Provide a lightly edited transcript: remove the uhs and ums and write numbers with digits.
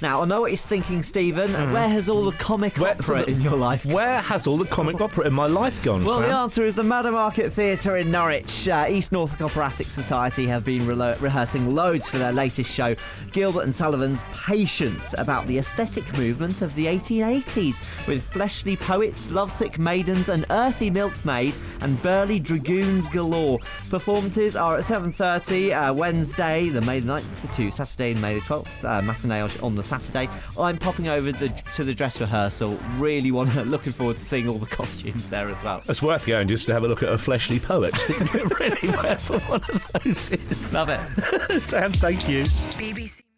Now, I know what he's thinking, Stephen. Where has all the comic opera in your life gone? Where has all the comic opera in my life gone, Well, Sam? the answer is the Madder Market Theatre in Norwich. East Norfolk Operatic Society have been rehearsing loads for their latest show, Gilbert and Sullivan's Patience, about the aesthetic movement of the 1880s, with fleshly poets, lovesick maidens, an earthy milkmaid, and burly dragoons galore. Performances are at 7:30 Wednesday, the May the 9th, to Saturday, May the 12th, matinee on the Saturday. I'm popping over to the dress rehearsal. Really looking forward to seeing all the costumes there as well. It's worth going just to have a look at a fleshly poet, isn't it? Really, whatever one of those is. Love it. Sam, thank you. BBC